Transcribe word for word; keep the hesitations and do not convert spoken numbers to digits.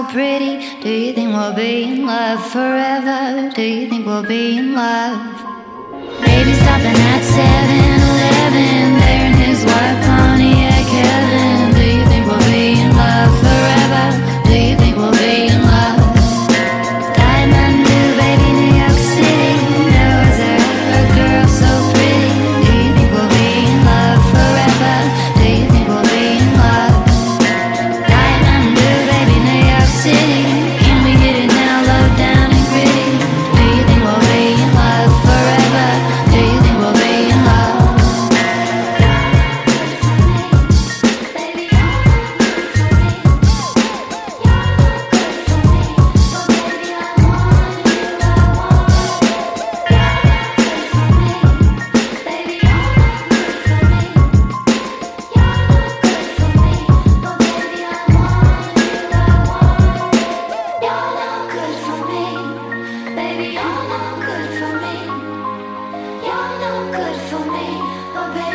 so pretty. Do you think we'll be in love forever? Do you think we'll be in love? Baby stopping at seven eleven, there in his white Pontiac heaven. Do you think we'll be in love forever? Do you think we'll be in love? Diamond blue, baby, New York City. Never was there ever a girl so pretty. Do you think we'll be in love forever? Do you think we'll be in love? Diamond blue, baby, New York City. Can we get it now, low down and gritty? Do you think we'll be in love forever? Do you think we'll be in love? Baby, you're no good for me. You're no good for me. Oh, baby.